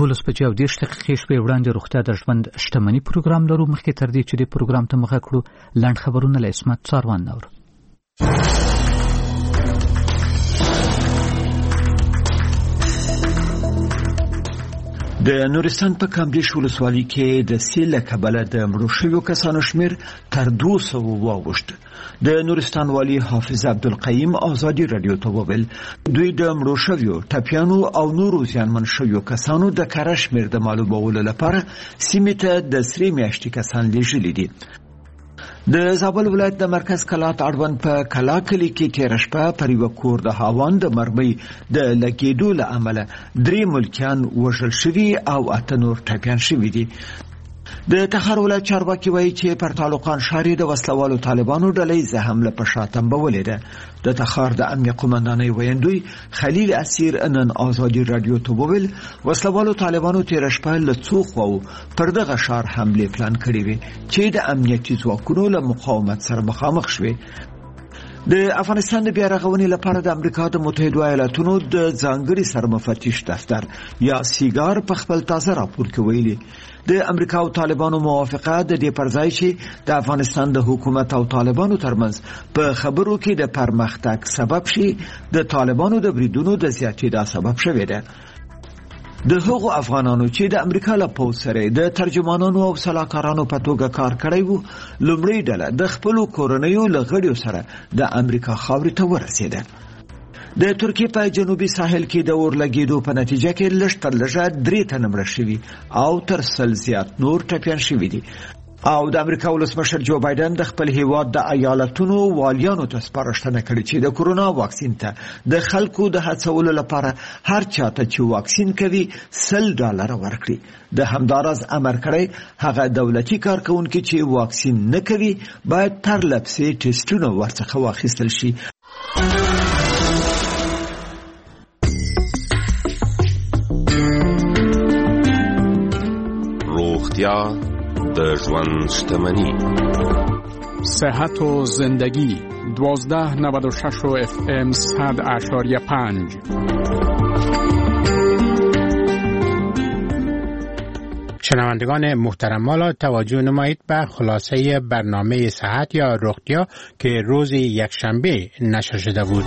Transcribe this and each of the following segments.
12:30 شپې وړاندې روغتیا د ژوند شتمنۍ پروګرام لرو. مخکې تر دې چې د پروګرام ته مخه کړو لاند خبرونه له اسمت څاروان نور. د نورستان په کامدیش ولسوالۍ کې د سیل له کبله د مړو شویو کسانو شمېر تر 200 واوښت. د نورستان والی حافظ عبدالقیم آزادي رادیو ته وویل دوی د مړو شویو ټپیانو او نورو زیانمن شویو کسانو د کره شمېر د معلومولو لپاره سیمې ته د 3 میاشتې کسان لیږلي دي. د زابل ولایت د مرکز کلات اړوند په کلا کلی کې تېره شپه پر یوه کور د هاوان د مرمۍ د لګېدو له امله 3 ملکیان وژل شوي او 8 نور ټپیان شوي دي. د تخار ولایت چارواکي وایي چې پر طالقان ښار د وسلوالو طالبانو ډلې حمله په شا تنبولې ده. د تخار د امنیه قومندانۍ ویاندوی خلیل اسیر نن آزادي رادیو ته وویل وسلوالو طالبانو تېره شپه له څو خواو پر دغه ښار حملې پلان کړې وې چې د امنیتي ځواکونو له مقاومت سره مخامخ شوې. د افغانستان د بیا رغونې لپاره د امریکا د متحده ایالاتونو د ځانګړي سرمفتش دفتر یا سیګار په خپل تازه راپور کې ویلي د امریکا او طالبانو موافقه د دې پر ځای چې د افغانستان د حکومت او طالبانو ترمنځ په خبرو کې د پرمختګ سبب شي د طالبانو د بریدونو د زیاتېدا سبب شوی دی. د هغو افغانانو چې د امریکا له پوځ سره د ترجمانانو او سلاکارانو په توګه کار کړی وو لومړی ډله د خپلو کورنیو له غړیو سره د امریکا خاورې ته ورسېده. د ترکیې په جنوبي ساحل کې د اور لګېدو په نتیجه کې لږ تر لږه 3 تنه مړه شوي او تر 100 زیات نور ټپیان شوي دي. او د امریکا ولسمشر جو بایدن د خپل هیواد د ایالتونو والیانو ته سپارښتنه کړې چې د کورونا واکسین ته د خلکو د هڅولو لپاره هر چاته چې واکسین کوي $100 ورکړي. د همدارز امر کړی هغه دولتي کارکونکي چې واکسین نه کوي باید پرله پسې ټیسټونه ورڅخه واخیستل شي. روغتیا د ژوند شتمنی. صحت و زندگی 1296 FM 100.5. شنوندگان محترم مالا توجه نمایید به خلاصه برنامه صحت یا روغتیا که روز یکشنبه نشر شده بود.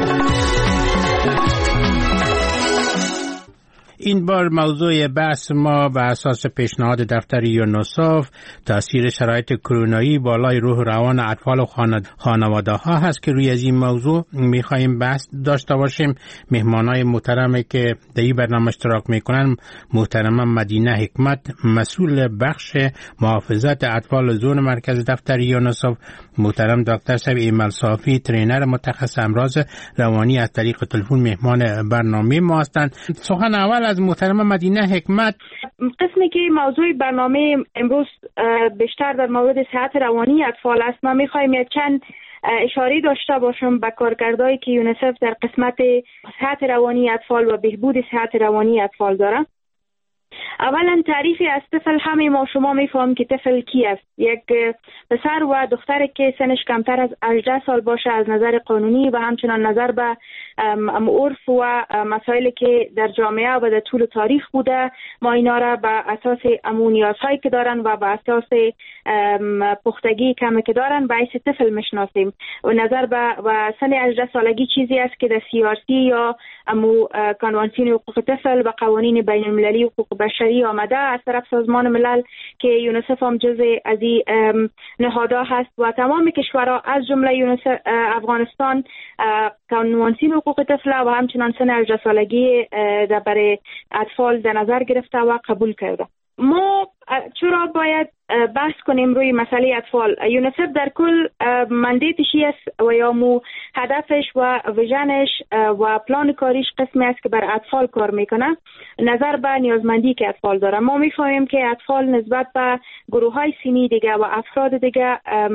این بار موضوع بحث ما بر اساس پیشنهاد دفتر یونیسف تاثیر شرایط کرونایی بالای روح و روان اطفال و خانواده ها هست که روی از این موضوع میخواییم بحث داشته باشیم. مهمانای محترمی که در این برنامه اشتراک میکنن محترم مدینه حکمت مسئول بخش محافظت اطفال زون مرکز دفتر یونیسف، محترم دکتر صاحب ایمل صافی ترینر متخصص امراض روانی از طریق تلفن مهمان برنامه ما هستند. سخن اول از محترم مدینه حکمت. قسمی که موضوع برنامه امروز بیشتر در مورد صحت روانی اطفال است. ما می‌خوایم یک چند اشاره داشته باشم به کارکردهایی که یونیسف در قسمت صحت روانی اطفال و بهبود صحت روانی اطفال داره. اولا تعریفی از طفل همه ما شما میفهمیم که طفل کی است. یک پسر و دختری که سنش کمتر از 18 سال باشه از نظر قانونی و همچنان نظر به عرف و مسائلی که در جامعه و در طول تاریخ بوده ما اینا را به اساس نیازهایی که دارن و به اساس پختگی کمی که دارن به حیث طفل میشناسیم. و نظر به سن 18 سالگی چیزی است که در CRC یا کنوانسیون حقوق طفل و قوانین بین المللی حقوق بشری آمده از طرف سازمان ملل که یونیسف هم جزء از این نهادها هست و تمام کشورها از جمله یونیسف افغانستان کنوانسیون حقوق طفل و همچنان سن 18 سالگی برای اطفال در نظر گرفته و قبول کرده. ما چرا باید بحث کنیم روی مسئله اطفال؟ یونیسف در کل مندیتشی است و یا هدفش و ویژنش و پلان کاریش قسمی است که بر اطفال کار میکنه نظر به نیازمندی که اطفال داره. ما میفهمیم که اطفال نسبت به گروه های سنی دیگه و افراد دیگه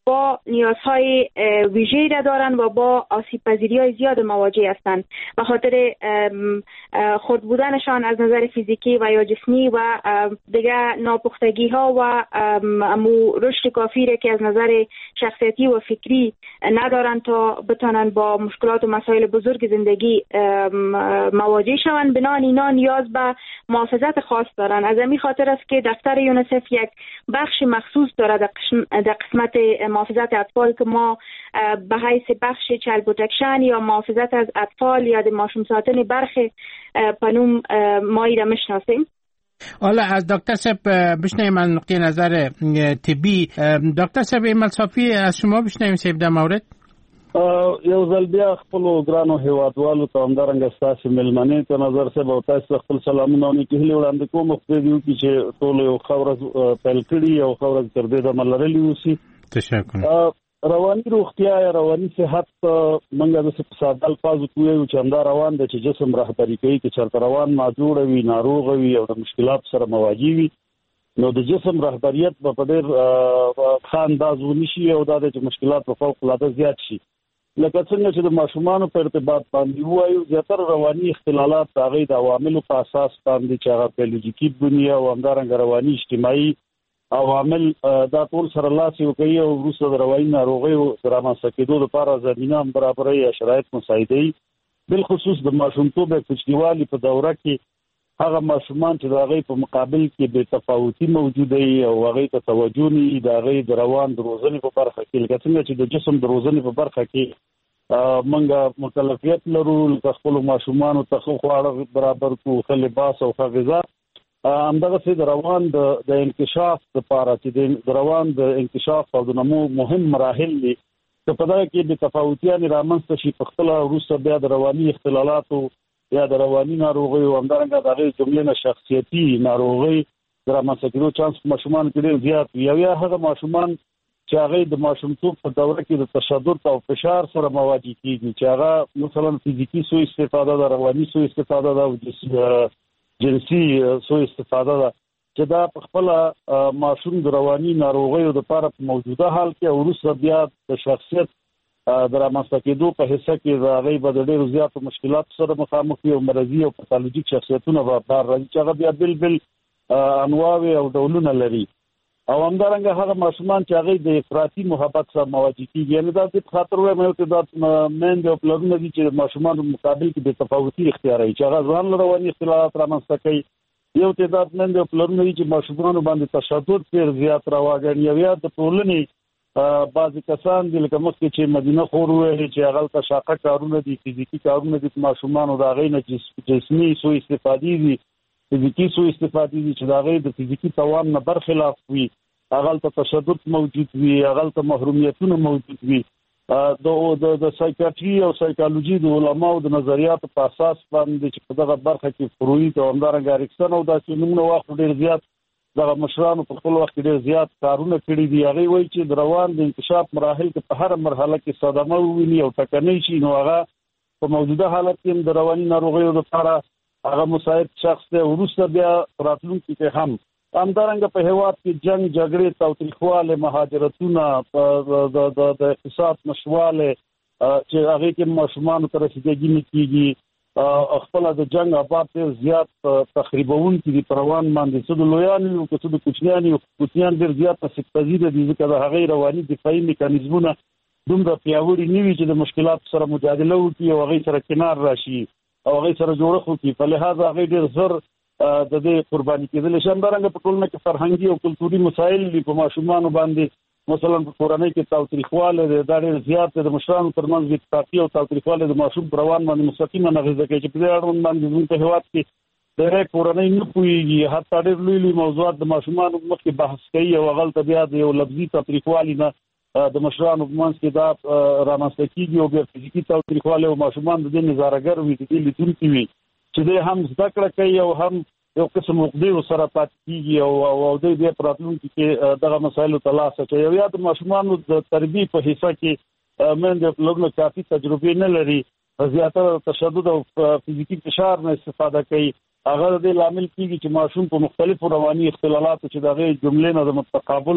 با نیازهای ویژه‌ای را دارند و با آسیب‌پذیری‌های زیاد مواجه هستند به خاطر خرد بودنشان از نظر فیزیکی و یا جسمی و دیگر ناپختگی‌ها و رشد کافی را که از نظر شخصیتی و فکری ندارند تا بتوانند با مشکلات و مسائل بزرگ زندگی مواجه شوند. بنابراین اینا نیاز به محافظت خاص دارند. از همین خاطر است که دفتر یونیسف یک بخش مخصوص دارد در قسمت محافظت اطفال که ما به حیث بخش چایلد پروتکشن یا محافظت از اطفال یا ماشوم ساتن برخی پنوم مایی را میشناسیم. حالا از دکتر صاحب بشنویم از نقطه نظر طبی. دکتر صاحب ایمل صافی از شما بشنویم صاحب در مورد. یو ځل بیا خپلو ګرانو هیوادوالو ته همدارنګه ستاسې مېلمنې ته نظر صاحب او تاسو خپل سلامونه او نیکې هیلې وړاندې کوم. خدای دې وکړي چې ټول یو ښه ورځ پیل کړي او ښه ورځ تر دې دمه لرلې اوسي. تشکر. رواني روغتیا یا رواني صحت موږ د ساده الفاظو کوو چې همدا روان دی چې جسم رهبري کوي چې چېرته روان ناجوړه وي، ناروغه وي او د مشکلاتو سره مواجه وي، نو د جسم رهبریت په ډېر ښه انداز ونیسي او دا د مشکلات په فوق العاده زیات شي. لکه څنګه چې د ماشومانو په ارتباط باندې وایو زیاتره رواني اختلالات د هغې د عواملو په اساس باندې چې هغه بیولوژیکي بنیه او همدارنګه رواني اجتماعي عوامل دا ټول سره لاس یو کوي او وروسته د رواني ناروغیو د رامنځته کېدو لپاره زمینه هم برابروي یا شرایط مساعدوي. بالخصوص د ماشومتوب یا کوچنیوالي په دوره کې هغه ماشومان چې د هغې په مقابل کې بې تفاوتي موجوده وي او هغې ته توجه نه وي د هغې د روان د روزنې په برخه کې، لکه څنګه چې د جسم د روزنې په برخه کې موږ مکلفیت لرو لکه خپلو ماشومانو ته ښه خواړه برابر کړو، ښه لباس او ښه غذا. همدغسې د روان د انکشاف لپاره چې د روان د انکشاف او د نمو مهم مراحل دي که په دغه کې بې تفاوتیانې رامنځته شي په خپله وروسته بیا د رواني اختلالاتو یا د رواني ناروغیو همدارنګه د هغې جملې نه شخصیتي ناروغۍ د رامنځته کېدو چانس په ماشومانو کې ډېر زیات وي. او یا هغه ماشومان چې هغې د ماشومتوب په دوره کې د تشدد او فشار سره مواجه کېږي چې هغه مثلا فزیکي سوء استفاده ده، رواني سوء استفاده ده او جنسي سوء استفاده ده چې دا په خپله ماشوم د رواني ناروغیو دپاره په موجوده حال کې او وروسته بیا د شخصیت د رامنځته کېدو په حصه کې د هغې به د ډېرو زیاتو مشکلاتو سره مخامخ وي او مرضي او پاتالوژیک شخصیتونه به بار راځي چې هغه بیا بل انواع او ډولونه لري. او همدارنګه هغه ماشومان چې هغې د افراطي محبت سره مواجه کېږي، یعنې دا دې په خاطر وایم یو تعداد میندې او پلرونه دي چې د ماشومانو مقابل کې بې تفاوتي اختیاروي چې هغه ځان له رواني اختلالات رامنځته کوي. یو تعداد میندې او پلرونه دي چې ماشومانو باندې تشدد ډېر زیات راواګڼي او یا د ټولنې بعضې کسان دي لکه مخکې چې مدینه خور وویلې چې هغلته شاقه کارونه دي، فزیکي کارونه دي په ماشومانو د هغې نه جسمي سوء استفادې دي، فزیکي سوء استفادې دي چې د هغې د فزیکي توان نه برخلاف وي، هغلته تشدد موجود وي، هغلته محرومیتونه موجود وي. د سایکیاتري او سایکالوجي د علماو د نظریاتو په اساس باندې چې په دغه برخه کې فروید او همدارنګه اریکسن او داسې نومونه واخلو ډېر زیات دغه مشرانو په خپل وخت کې ډېر زیات کارونه کړي دي. هغې وایي چې د روان د انکشاف مراحل کې په هره مرحله کې صدمه وویني او ټکنۍ شي نو هغه په موجوده حالت کې هم د رواني ناروغیو لپاره هغه مساعد شخص دی. وروسته بیا راتلونکي کې هم همدارنګه په هېواد کې جنګ جګړې تاوتریخوالی مهاجرتونه د اقتصاد نشتوالی چې هغې کې ماشومانو ته رسیدګي نه کېږي، خپله د جنګ آباد ډېر زیات تخریبونکي دي په روان باندې، څه د لویانو یو که څه د کوچنیانو یو. کوچنیان ډېر زیات آسیب‌پذیره دي ځکه د هغې رواني دفاعي میکانیزمونه دومره پیاوړي نه وي چې د مشکلاتو سره مجادله وکړي او هغې سره کنار راشي او هغې سره جوړښت وکړي. په لحاظ هغې ډېر زر د دې قرباني کېدلی شي. همدارنګه په ټولنه کې فرهنګي او کلتوري مسایل دي په ماشومانو باندې، مثلا په کورنۍ کې تاوتریخوالی دی دا ډېر زیات دی، د مشرانو ترمنځ اتفاقي او تاوتریخوالی د ماشوم په روان باندې مستقیمه اغېزه کوي چې په دې اړوند باندې زموږ په هېواد کې ډېری کورنۍ نه پوهېږي، حتی ډېر لوی لوی موضوعات د ماشومانو مخکې بحث کوي او هغلته بیا د یو لفظي تاوتریخوالي نه د مشرانو په منځ کې دا رامنځته کېږي او بیا فزیکي تاوتریخوالی او ماشومان د دې نظارهګر وي، د دې لیدونکي وي چې دی هم زده کړه کوي او هم یو قسم عقدې سره پاتې کېږي او دوی بیا په راتلونکي کې دغه مسایلو ته لاس اچوي. او یا د ماشومانو د تربیې په حصه کې میندې او پلرونه کافي تجربې نه لري، زیاتره تشدد او فزیکي فشار نه استفاده کوي. هغه د دې لامل کېږي چې ماشوم په مختلفو رواني اختلالاتو چې د هغې جملې نه د متقابل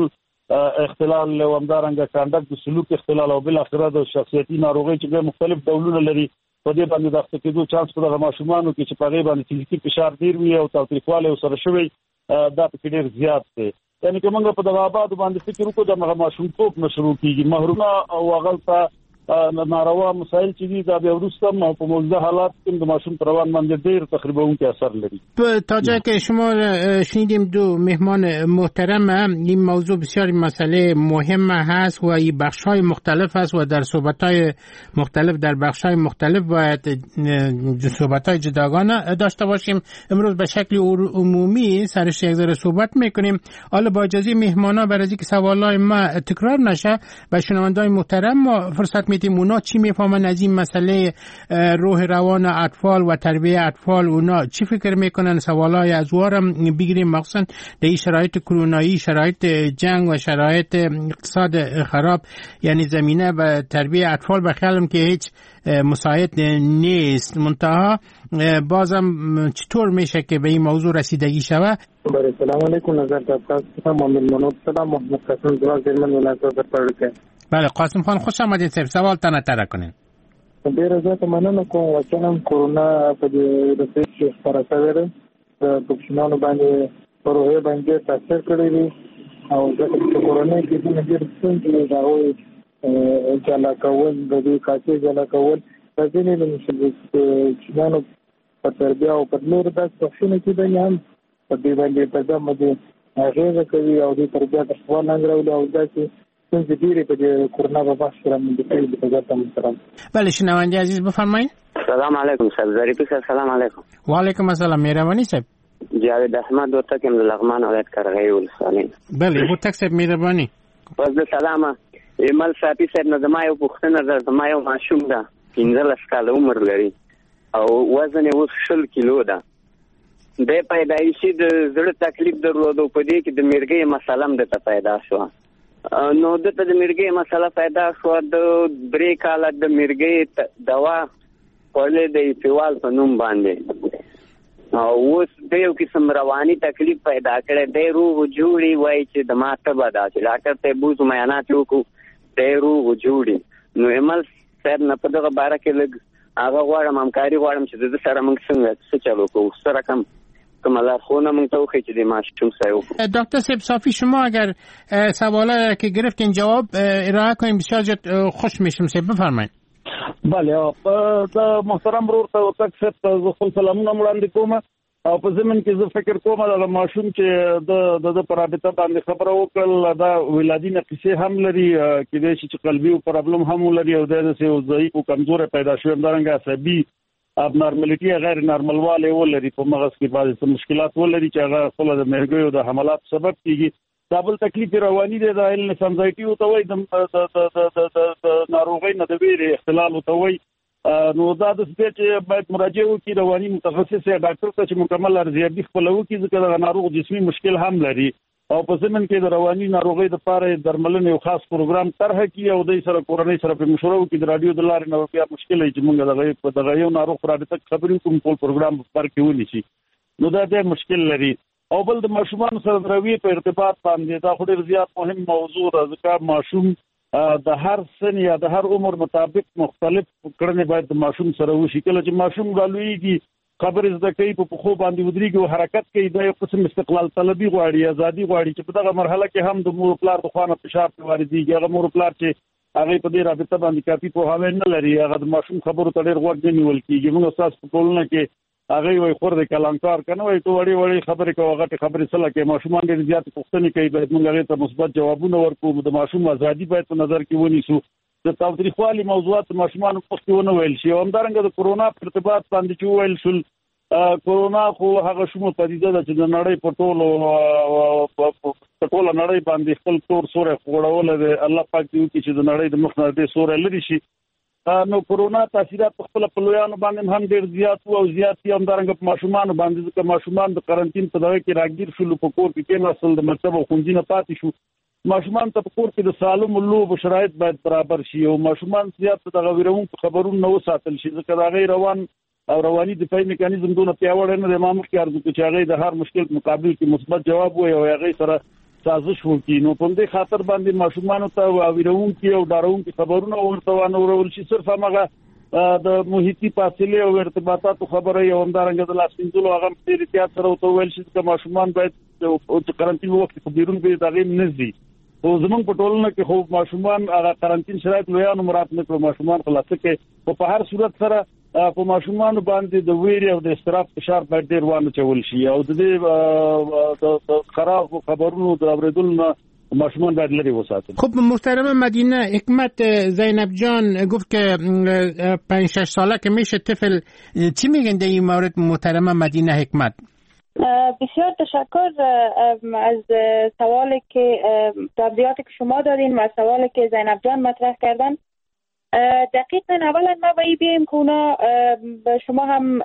اختلال له همدارنګه کانډکټ د سلوک اختلال او بل اخره د شخصیتي ناروغي چې مختلف ډولونه لري په دې باندې د اخته کېدو چانس په دغه ماشومانو کې چې په غیبه باندې فزیکي فشار ډیر وي او تاوتریخواله سره شوی دا په ډیر زیات دی. یعنی که موږ په دغه آباد باندې فکر وکړو د ماشومتوب نشرو کېږي محرومه او هغه ناروا مسائل چې دي دا به وروسته په موجوده حالات کې د ماشوم روان باندې ډیر تخریبونکي اثر لري. تا جایی که شما شنیدیم دو مهمان محترم، این موضوع بسیار مسئله مهم هست و این بخش‌های مختلف است و در صحبت‌های مختلف در بخش‌های مختلف باید صحبت‌های جداگانه داشته باشیم. امروز به شکل عمومی سرش یک ذره صحبت می‌کنیم. حالا با اجازه مهمانا برای اینکه سوالای ما تکرار نشه و شنونده‌های محترم ما فرصت میدیم اونا چی میفهمن از این مسئله روح روان اطفال و تربیت اطفال، اونا چی فکر میکنن، سوالای از وارم بگیریم مخصوصا در این شرایط کرونایی، شرایط جنگ و شرایط اقتصاد خراب، یعنی زمینه و تربیت اطفال به خیالم که هیچ مساعد نیست. منتها بازم چطور میشه که به این موضوع رسیدگی شوه؟ سلام علیکم. نظر دادم محمد منوب سلام محمد قاسم جواد درمن ولایت پرپړکه. بله قاسم خان خوش آمدید. صاحب سوال تنه تره کنین. ډیره زیاته مننه کوم. واکسن کورونا په دې د پیښې خبره سره د پښینانو باندې پروژه باندې تاثیر کړی دی او د کورونا کې د ډیر څنګه دا وایي جلا کول د دې کاڅې جلا کول د دې نه مسلمانانو په تربیه او په نور د څه کې د هم په دې باندې په دمه دي هغه کوي او د تربیه د خپل ننګرول او داسې څنګه دیره په کورونا په بحث سره مونږ په ځای محترم. بله شنونده عزیز بفرمایید. سلام علیکم صاحب. ظریفی صاحب سلام علیکم. و علیکم السلام. مهربانی صاحب. جاوید احمد وتکم د لغمان ولایت قرغې ولسوالۍ. بله وتک صاحب مهربانی. پس د سلامه ایمل صافی صاحب نه زما یو پوښتنه ده. زما یو ماشوم ده 15 کال عمر لري او وزن یې اوس 60 کیلو ده. د پیدایشي د زړه تکلیف درلودو په دې کې د میرګي مسله هم د پیدا شو. نو د میرګي مسله پیدا شو د برې کاله د میرګي دوا کولې د ایفوال په نوم باندې او اوس د یو قسم رواني تکلیف پیدا کړي. د روح جوړي وای چې د ماته بدا چې ډاکټر ته بوز معاینات وکړو د روح جوړي. نو ایمل صاحب نه په دغه باره کې لږ هغه غواړم همکاري غواړم چې د سره موږ څنګه څه چلو کوو سره کم کمالا خونه موږ ته وخی چې د ماشوم صاحب. دکتر صاحب صافی شما اگر سوالا که گرفتین جواب ارائه کنیم بسیار خوش میشم. صاحب بفرمایید. بله محترم ورور ته وتک صاحب زه خپل سلامونه وړاندې کوم او په زمين کې زه فکر کوم د ماشوم چې د پرابطه باندې خبره وکړل دا ولادي نقصې هم لري کې چې قلبي پرابلم هم لري او د ضعیف او کمزور پیدا شوی همدارنګه عصبي ابنارمالټي غیر نارملواله ولري په مغز کې بعضي مشکلات ولري چې هغه خپل د مرګ او د حملات سبب کیږي. دا بل تکلیف رواني دی د النس انزایټي او توي د ناروغي نه د ویرې اختلال او توي. نو دا د څه چې باید مراجعه وکړي رواني متخصص یا ډاکټر ته چې مکمل ارزیابي خپل وکړي ځکه د ناروغ جسمي مشکل هم لري او په زمين کې د رواني ناروغي د لپاره درملنې یو خاص پروګرام طرح کړي او د سره کورنۍ سره په مشوره وکړي د رادیو د لارې نو بیا مشکل چې موږ دغه یو ناروغ پر اړه خبرې کوم ټول پروګرام پر کې ونیسي. نو دا ډېر مشکل لري او بل د ماشومان سره دروي په ارتباط باندې دا خو ډېر زیات مهم موضوع ده ځکه ماشوم د هر سن یا د هر عمر مطابق مختلف کړنې باید د ماشوم سره وشي. کله چې ماشوم غلويږي خبرې زده کوي په خو باندې ودرېږي او حرکت کوي دا یو قسم استقلال طلبي غواړي ازادي غواړي چې په دغه مرحله کې هم د مور پلار د خوانه فشار واردېږي. هغه مور پلار چې هغه په دې رابطه باندې کافي پوهاوی نه لري هغه د ماشوم خبرو ته ډېر غوږ نه نیول کېږي. موږ اساس په ټولنه کې هغه وي خور د کلانکار کنه وي ته وړي خبرې کوي هغه خبرې سره کې ماشومان ډېر زیات پوښتنې کوي باید موږ هغه ته مثبت جوابونه ورکړو. د ماشوم ازادي باید په نظر کې ونیسو. د تاوتریخوالي موضوعات ماشومان په کې ونه ویل شي. همدارنګه د کورونا په ارتباط باندې چې ویل شول کورونا خو هغه شومه پدیده ده چې د نړۍ په ټوله نړۍ باندې خپل تور سورې خوړول دي. الله پاک دې وکړي چې د نړۍ د مخ نه دې سورې لري شي. نو کورونا تاثیرات په خپل پلویانو باندې هم ډېر زیات او زیات دي. همدارنګه په ماشومان باندې ځکه ماشومان د قرنټین په دغه کې راګیر شول په کور کې کېناستل د مکتب او ښوونځي نه پاتې شو. ماشومان ته په کور کې د سالم لوبو شرایط باید برابر شي او ماشومان زیات د غویرونکو خبرونو نه وساتل شي ځکه دا غیر روان او رواني دفاعي میکانیزم دونه پیاوړی نه دی. ما مخکې عرض وکړ چې هغه د هر مشکل په مقابل کې مثبت جواب وایي او هغه سره سازش وکړي. نو په دې خاطر باندې ماشومان ته ویرونکي او ډارونکي خبرونه ورته ونورول شي. صرف هغه د محیطي فاصله او ارتباطاتو خبره یو همدارنګه د لاسینځلو هغه په احتیاط سره وتویل شي چې ماشومان باید د قرنټین وخت په بیرون به دغه نزدي. او زمونږ په ټولنه کې خو ماشومان هغه قرنټین شرایط لویانو مراعات نه کړو. ماشومان خلاصه کې په هر صورت سره په ماشومان باندې د ویري او د استراف فشار باید ډیر وانه چول شي او د دې خراب خبرونو د اوریدلو ماشومان باید لري وساتن. خب محترم مدینه، حکمت زینب جان گفت که 5-6 ساله که میشه طفل، چی میگن در این مورد محترم مدینه حکمت؟ بسیار تشکر از سوالی که توضیحاتی که شما دادین و سوالی که زینب جان مطرح کردن. دقیقاً اولا ما باید بیم که اونا شما هم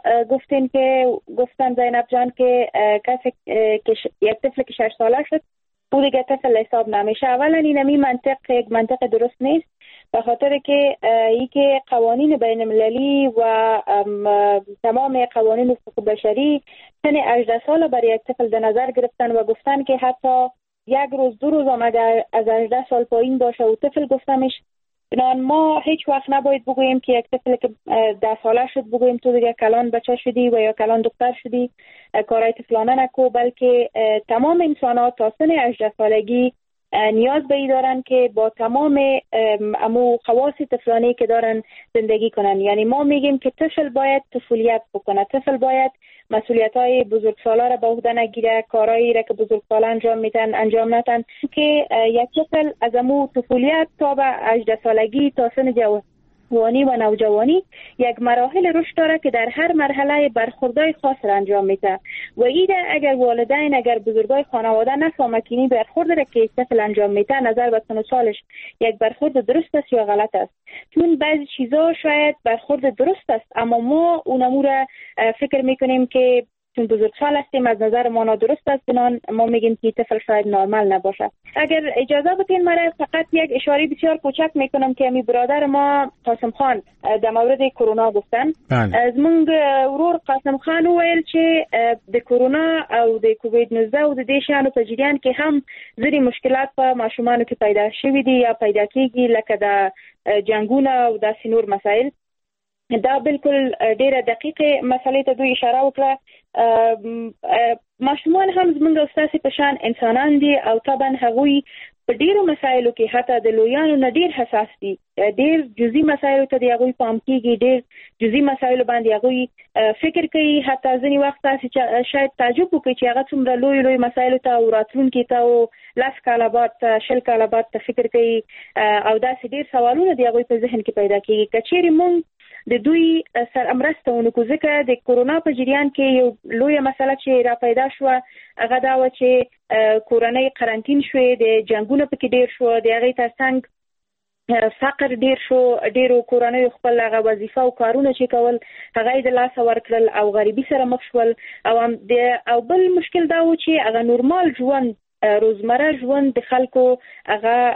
گفتن زینب جان که کسی که یک طفل که 6 ساله شد او دیگه طفل حساب نمیشه. اولا این یک منطق درست نیست، به خاطر که یکی قوانین بین المللی و تمام قوانین حقوق بشری سن 18 سال برای یک طفل در نظر گرفتن و گفتن که حتی 1 روز 2 روز هم اگر از 18 سال پایین باشه و طفل گفته میشه. بنابراین ما هیچ وقت نباید بگوییم که یک طفل که 10 ساله شد بگوییم تو دیگه کلان بچه شدی و یا کلان دختر شدی، کارهای طفلانه نکو، بلکه تمام انسان‌ها تا سن 18 سالگی نیاز به این دارن که با تمام امو خواص طفلانی که دارن زندگی کنن. یعنی ما میگیم که طفل باید طفولیت بکنه، طفل باید مسئولیت‌های بزرگسالا را به عهده نگیره، کارهایی را که بزرگسالا انجام ندن که یک طفل از امو طفولیت تا به 18 سالگی تا سن جوانی و نوجوانی یک مراحل رشد داره که در هر مرحله برخوردهای خاص را انجام میده و ایده اگر والدین اگر بزرگای خانواده نفهمه که این برخورد را که طفل انجام میده نظر به سن و سالش یک برخورد درست است یا غلط است. چون بعضی چیزا شاید برخورد درست است اما ما اونمو را فکر میکنیم که چون بزرگسال هستیم از نظر ما نادرست است، بنان ما میگیم که طفل شاید نرمال نباشه. اگر اجازه بدین من فقط یک اشاره بسیار کوچک میکنم که امی برادر ما قاسم خان در مورد کرونا گفتن. از من ورور قاسم خان ویل چې د کرونا او د کووید 19 او د دې شانو په جریان کې هم ځینې مشکلات په ماشومانو کې پیدا شوي دي یا پیدا کیږي، لکه د جنگونه او داسې نور مسایل. دا بالکل ډیره دقیقه مسئله ته دوی اشاره وکړه. ماشومان هم زمونږ او ستاسې په شان انسانان دي او طبعا هغوی په ډیرو مسایلو کې حتی د لویانو نه ډیر حساس دي. ډیر جزئی مسایلو ته د هغوی پام کیږي، ډیر جزئی مسایلو باندې هغوی فکر کوي. حتی ځینې وخت تاسې شاید تعجب وکړئ چې هغه څومره لوی مسایلو ته او راتلونکي ته او 10 کاله بعد 20 کاله بعد ته فکر کوي او داسې ډیر سوالونه د هغوی په ذهن کې پیدا کیږي. که چیرې مونږ د دوی سره مرسته ونکړو، ځکه د کرونا په جریان کې یو لویه مسله چې را پیدا شوه هغه دا و چې کورنۍ قرنټین شوې، د جنګونو پکې ډیر شو، د هغې ترڅنګ فقر ډیر شو، ډیرو کورنیو خپل هغه وظیفه او کارونه چې کول هغه یې د لاسه ورکړل او غریبي سره مخ شول. او بل مشکل دا و چې هغه نورمال ژوند، روزمره ژوند د خلکو هغه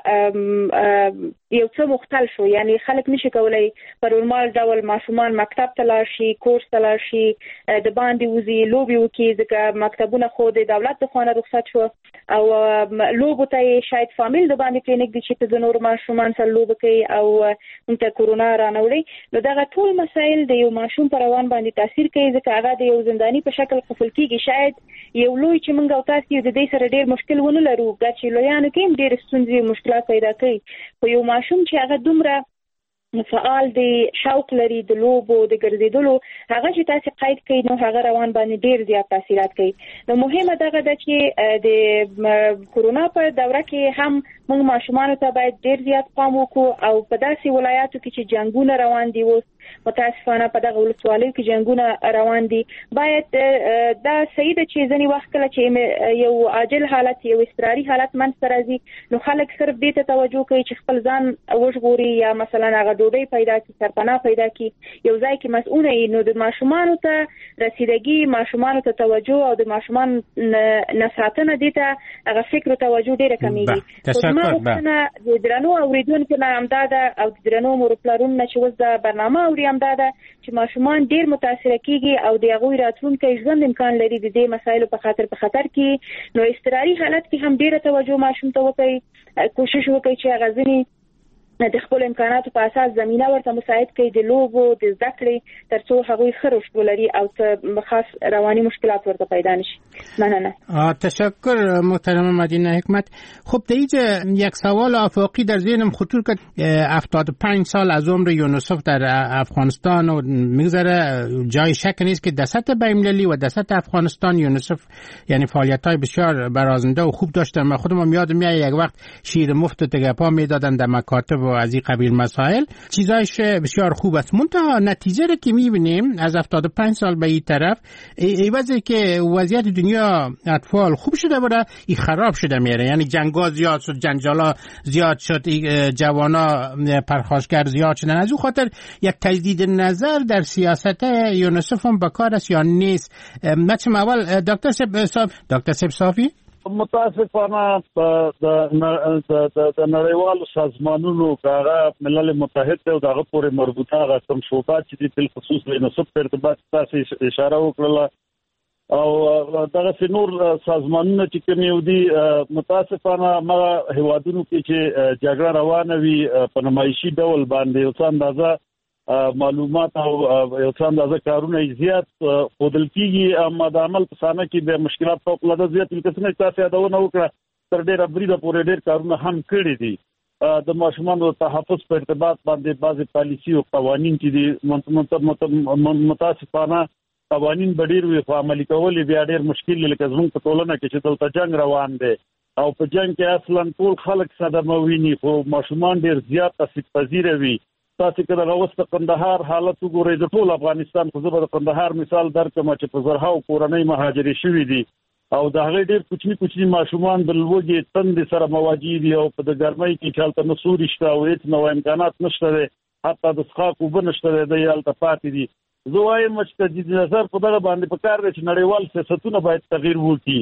یو څه مختل شو. یعنی خلک نشي کولای په نورمال ډول ماشومان مکتب ته لاړ شي، کورس ته لاړ شي، د باندې وزي لوبي وکړي، ځکه مکتبونه خو د دولت د خوا رخصت شو او لوبو ته شاید فامیل د باندې پرېنږدي چې په نور ماشومان سره لوبه کوي او انته کرونا رانوړي. نو دغه ټول مسایل د یو ماشوم پر روان باندې تاثیر کوي، ځکه هغه د یو زندانی په شکل قفل کیږي. شاید یو لوی چې موږ او تاسو د دې سره ډیر مشکل ونه لرو، چې لویانو کې هم ډیر ستونزې مشکلات پیدا کوي. خو یو ماشوم چې هغه دومره فعال دی، شوق لري د لوبو د ګرځېدلو، هغه چې تاسو قید کوي نو هغه روان باندې ډیر زیات تاثیرات کوي. نو مهمه دغه ده چې د کرونا په دوره کې هم موږ ماشومانو ته باید ډیر زیات پام وکړو او په داسې ولایاتو کې چې جنگونه روان دي، اوس متاسفانه په دغه ولسوالیو کې جنگونه روان دي، باید دا صحیح ده چې ځینې وخت کله چې یو عاجل حالت، یو اضطراري حالت منځته راځي نو خلک صرف دې ته توجه کوي چې خپل ځان وژغوري یا مثلا هغه ډوډۍ پیدا کړي، سرپناه پیدا کړي، یو ځای کې مسؤونه وي. نو د ماشومانو ته رسیدګي، ماشومانو ته توجه او د ماشومان نساتنه دې ته هغه فکر او توجه ډیره کمیږي. د درنو اوریدونکو نه همدا ده او د درنو مور پلرونو چې وز د برنامه راوړي همدا ده چې ماشومان ډیر متاثره کیږي او د هغوی راتلونکي ژوند امکان لري د دې مسایلو په خاطر کې. نو اضطراري حالت کې هم ډیره توجه ماشوم ته وکړي، کوشش وکړي چې هغه ځنی د خپل امکاناتو په اساس زمينه ورته مساعد کړي د لوبو د زده کړې ترڅو هغوی ښه رشد ولري او خاص رواني مشکلات ورته پیدا نشي. ممنونم. تشکر محترم مدینه حکمت. خب در یک سوال آفاقی در ذهنم خطور کرد. 75 سال از عمر یونسف در افغانستان و میگذره، جای شک نیست که در سطح بین‌المللی و در سطح افغانستان یونسف یعنی فعالیت‌های بسیار برازنده و خوب داشته. من خودم یادم میاد یک وقت شیر مفت و تگپا میدادن در مکاتب و از این قبیل مسائل، چیزایش بسیار خوب است. منتها نتیجه رو که میبینیم از 75 سال به این طرف ایوازه که وضعیت دنیا اطفال خوب شده بوده این خراب شده میره. یعنی جنگا زیاد شد، جنجالا زیاد شد، جوانا پرخاشگر زیاد شدن. از اون خاطر یک تجدید نظر در سیاست یونسف هم بکار است یا نیست؟ مثلا اول دکتر سیب صافی متاسفانه د نړیوالو سازمانونو کاغه ملل متحد او دغه پورې مربوطه غوښتم شوبات چې د تل خصوص له نسب په ارتباط تاسو اشاره وکړه او دغه نور سازمانونه چې کوم یو دي متاسفانه ما هوادونو کې چې جګړه روانه وي په نمایشي ډول باندې یو څه اندازه معلومات او یو څه اندازه کارونه زیات خودل کیږي، اما د عمل په سانه کې به مشکلات په خپل زیات الکسنه تاسو یادونه وکړه تر ډیره بریده پورې ډیر کارونه هم کړی دي. د ماشومانو تحفظ په ارتباط باندې بعضی پالیسی او قوانين چې دي متاسفانه قوانين ډیر وي خو عملي کول بیا ډیر مشکل لکه زموږ په ټولنه کې چې دلته جنگ روان دی او په جنگ کې اصلا ټول خلک صدمه ویني خو ماشومان ډیر زیات تاسو پذیر وي. تاسو کله غوښته قندهار حالت وګورئ د ټول افغانستان خو زبر قندهار مثال درکمه چې په زرهاو کورنۍ مهاجري شوي دي او د هغه ډیر کوچني ماشومان د لوګي تند سره مواجه دي او په د ګرمۍ کې چالت نسوري شته او هیڅ نو امکانات نشته، حتی د څښاک اوبه نشته د یالت پاتې دي. زه وایم چې تجدید نظر په دغه باندې په کار دی چې نړیوال سیاستونه باید تغییر وکړي.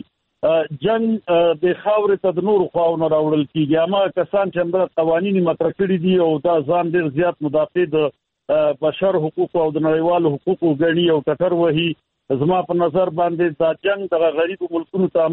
جنگ د خاورې ته د نور خواونه راوړل کیږي، اما کسان چې هم قوانين مطرح کړي دي او دا ځان ډیر زیات مدافع د بشر حقوق او د نړیوالو حقوقو غړي او ټکر وهي. زما په نظر باندې دا جنگ د غریب ملکونو ته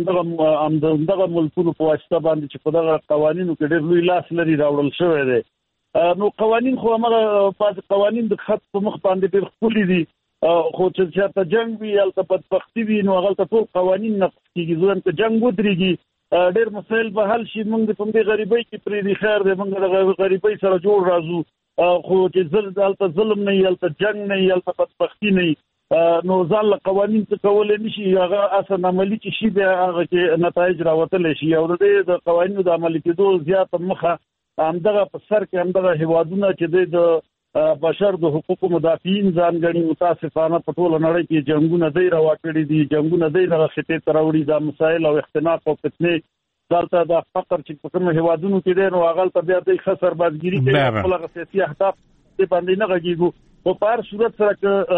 همدغه ملکونو په واسطه باندې چې په دغه قوانینو کې ډیر لوی لاس لري راوړل شوی دی. نو قوانين خو هغه پات قوانين د خط په مخ باندې ډیر خولي دي خو چې ته جنگ وی البته بدبختی وی نو هغه ټول قوانين نقض کیږي. ځکه چې جنگ ودرېږي ډیر مسائل به حل شي. موږ په دې غریبۍ کې پرې دي خیر دی، موږ د غریبۍ سره جوړ راځو خو چې ظلم نه یالته جنگ نه یالته بدبختی نه نو ځان له قوانين څخه کول نشي. هغه اصل عملی چې شي به هغه کې نتایج راوتل شي او د قوانینو د عملي کېدو زیات مخه همدغه په سر کې همدغه هوادونه چې د بشر د حقوقو مدافعین ځانګړي متاسفانه په ټول نړۍ کې جنگونه دی راوړي دي، جنگونه دی د خطې تراوړي د مسایل او اختناق او فتنې دلته د فقر چې په کوم هوادونو کې دی نو هغه ته بیا د خسر بازګيري کوي خپل سیاسي اهداف په باندې نه غږیږي. په هر صورت سره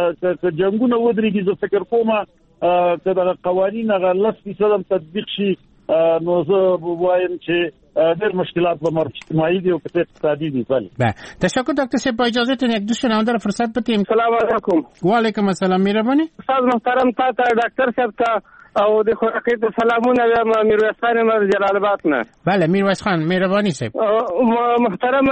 ک جنگونه ودرېږي زه فکر کوم چې د قوانين هغه 100% تطبیق شي نو زه وایم چې ډېر مشکلات به اجتماعي دي او اقتصادي دي. بله تشکر دکتر صاحب. با اجازهتون یک دو شنونده را فرصت بدیم. سلام علیکم. و علیکم السلام. مهربانی استاد محترم تا دکتر صاحب ته او د خوراکي ته سلامونه یم. میرویس خان مر جلال آباد نه. بله میرویس خان مهربانی صاحب. محترم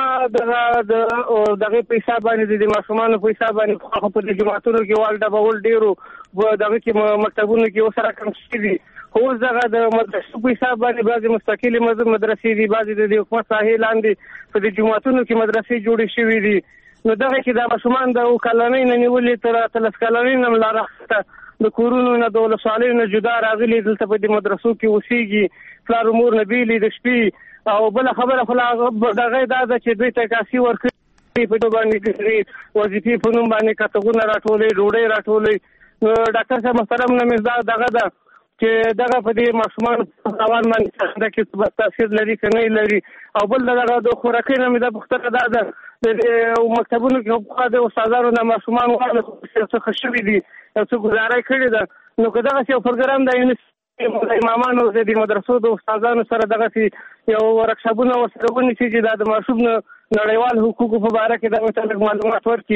دغه پیسې باندې د ماشومان پیسې باندې خو په جماعتونو کې والده بول ډیرو دغه کې مکتبونو کې وسره کم شي. خو زغه د مدرسې په حساب باندې بعضي مستقلي مدرسې دي، بعضي د حکومت ساحې لاندې په د جماعتونو کې مدرسې جوړې شوې دي. نو دغه کې د ماشومان د کلنۍ نه نیولې تر 3 کلنۍ نه ملارخته د کورونو نه د ولسوالۍ نه جدا راغلي دلته په د مدرسو کې اوسېږي، پلار امور نه بیلې د شپې او بل خبره خو دغه دا چې دوی ته کاسي ورکړي په دوه باندې وظیفې په نوم باندې کتابونه راټولې ډوډۍ راټولې. نو ډاکټر صاحب محترم نه مزدا دغه دا چې دغه په دې ماشومان روان باندې د کې تاثیر لري کنه لري او بل دغه د خوراکي نه د پختره ده او مکتبونو کې په د استادانو د ماشومان وړاندې څه خشوي دي او څه گزارای کړی ده. نو که دغه یو پروګرام د امامانو د مدرسو د استادانو سره دغه یو ورکشاپونه ورسره ونیسي چې د ماشوم نړیوال حقوقو په اړه کې د متعلق معلومات ورکړي.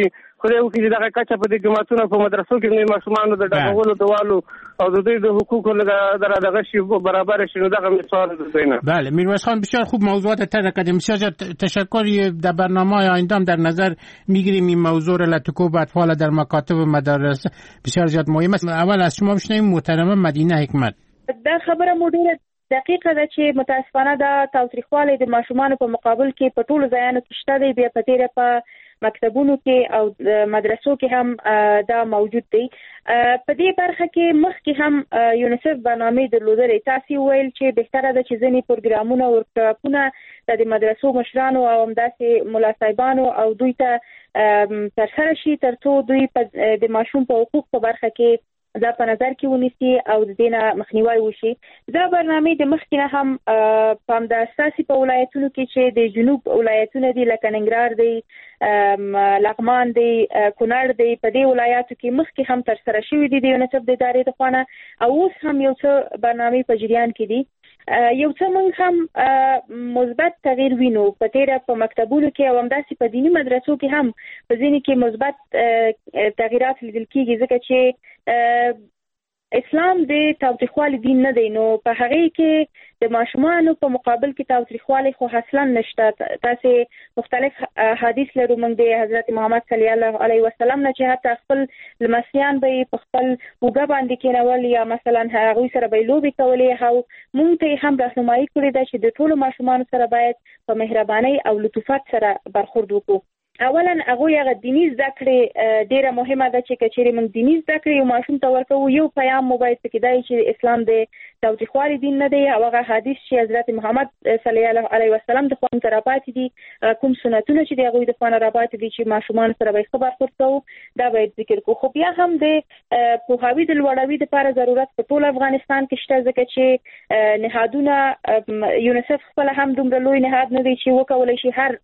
خدای وکړي چې دغه کچه په دې جماعتونو په مدرسو کې ماشومانو د ډبولو دوالو او د دوی د حقوقو دغه شی برابر شي، نو دغه مثال دوی نه. بله میرویس خان بسیار خوب موضوعات طرح کردیم. بسیار تشکر. در برنامه آینده در نظر میگیریم این موضوع را لتکوب اطفال در مکاتب و مدارس بسیار زیاد مهم است. اول از شما بشنویم محترمه مدینه حکمت. دا خبره مو ډیره دقیقه ده چې متاسفانه دا تاوتریخوالی د ماشومانو په مقابل کې په ټولو ځایانو کې شته دی، بیا په تیره په مکتبونو کې او مدرسو کې هم دا موجود دی. په دې برخه کې مخکې هم یونیسف برنامه درلودلې. تاسو ویل چې بهتره ده چې ځینې پروګرامونه او ورکشاپونه د مدرسو مشرانو او همداسې ملا صاحبانو او دوی ته ترسره شي ترڅو دوی د ماشوم په حقوق په برخه کې دا په نظر کې ونیسي او د دې نه مخنیوی وشي. دا برنامه د مخکې نه هم په همدا اساسي په ولایتونو کې چې د جنوب ولایتونه دي لکه ننګرهار دی، لغمان دی، کونړ دی، په دې ولایاتو کې مخکې هم ترسره شوي دي د یونیسف د ادارې لخوا، او اوس هم یو څه برنامې په جریان کې دي. یو څه موږ هم مثبت تغییر وینو په تیره په مکتبونو کې او همداسې په دیني مدرسو کې هم په ځینې کې مثبت تغییرات لیدل کېږي، ځکه چې اسلام د تاوتریخوالي دین نه دی، نو په هغې کې د ماشومانو په مقابل کې تاوتریخوالي خو اصلا نشته. تاسې مختلف حدیث لرو موږ د حضرت محمد صلی الله علیه وسلم نه چې حتی خپل لمسیان به په خپل اوږه باندې کېنول یا مثلا هغوی سره به یې لوبې کولې، او موږ ته هم راهنمایي کړې ده چې د ټولو ماشومانو سره باید په مهربانۍ او لطافت سره برخورد وکړو. اولا هغه دینی زده کړې ډیره مهمه ده چې کچېرې موږ دینی زده کړې یو ماشوم ته ورکوو، یو پیغام مو باید پکې دی چې اسلام د تاوتریخوالي دین نه دی، او هغه حدیث چې حضرت محمد صلی الله علیه وسلم د خوا ته راپاتې دي، کوم سنتونه چې د هغوی د خوا نه راپاتې دي چې ماشومان سره باید ښه برخورد کوو، دا باید ذکر کړو. خو بیا هم د پوهاوي د لوړوي دپاره ضرورت په ټول افغانستان کې شته، ځکه چې نهادونه یونیسف خپله هم دومره لوی نهاد نه دی چې وکولی شي هر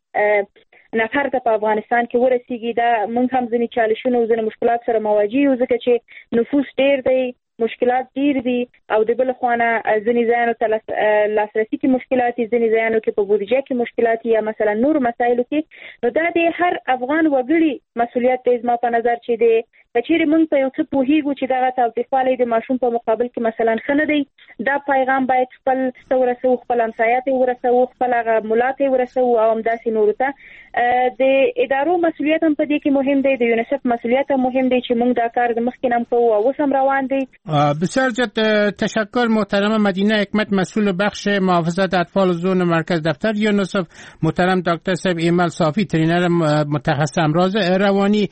نفر ته په افغانستان کې ورسیږي. دا موږ هم ځینې چالشونه او ځینې مشکلات سره مواجه یو، ځکه چې نفوس ډیر دی، مشکلات ډیر دي، او د بل خوا نه ځینې ځایانو ته لاسرسي کې مشکلات دي، ځینې ځایانو کې په بودیجه کې مشکلات یا مثلا نور مسایلو کې. نو دا د هر افغان وګړي مسؤلیت دی زما په نظر چې د کچېرې موږ په یو څه پوهیږو چې دغه تاوتریخوالی د ماشوم په مقابل کې مثلا ښه نه دی، دا پیغام باید خپل ته ورسوو، خپل همسایه ته ورسوو، خپل هغه ملا ته ورسوو او همداسې نورو ته. د ادارو مسؤلیت هم په دې کې مهم دی، د یونیسف مسؤلیت هم مهم دی چې موږ دا کار د مخکې نه هم کوو او اوس هم روان دی. بسیار زیاد تشکر محترم مدینه حکمت، مسئول بخش محافظت اطفال زون مرکز دفتر یونیسف، محترم دکتر صاحب ایمل صافی ترینر متخصص امراض روانی.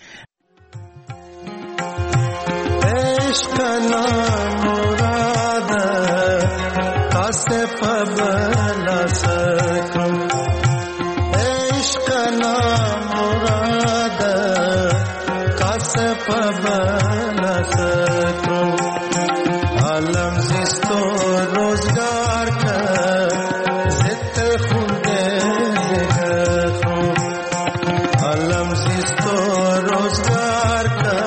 عشق نامراد قصف بلا سکن، عشق نامراد قصف بلا سکن، عالم زیست و روزگار که زد خونده خون، عالم زیست و روزگار که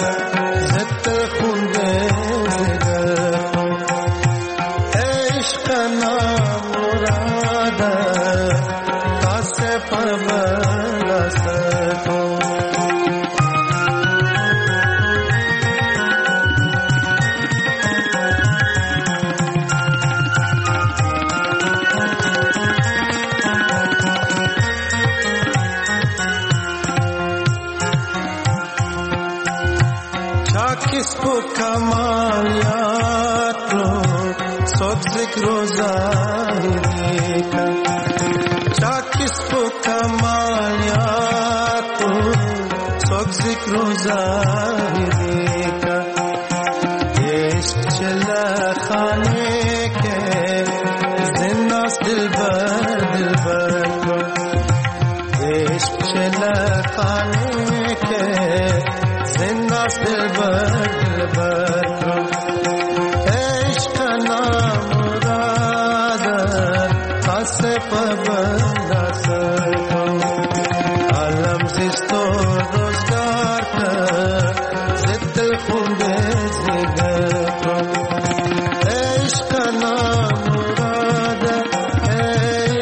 किसको कमालियात लो सोच जिक्रो ज़ाहिरी का, चा किसको कमालियात लो सोच जिक्रो ज़ाहिरी का, इश्क चला खाने के जिन्ना दिलबर दिलबर को, इश्क चला खाने के जिन्ना दिलबर दिलबर को, इश्क नामुराद खासे पबंदा सको, आलम जिस्तो रोजगार का जिद खुंदे जिगर को, इश्क नामुराद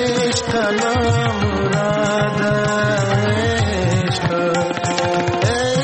इश्क नामुराद इश्क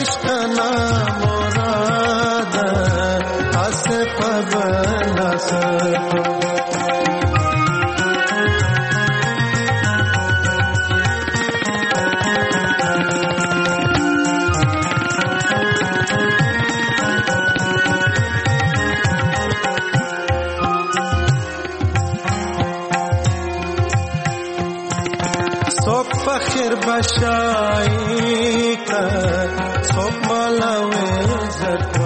فخر بشای کر صبح ملوی زد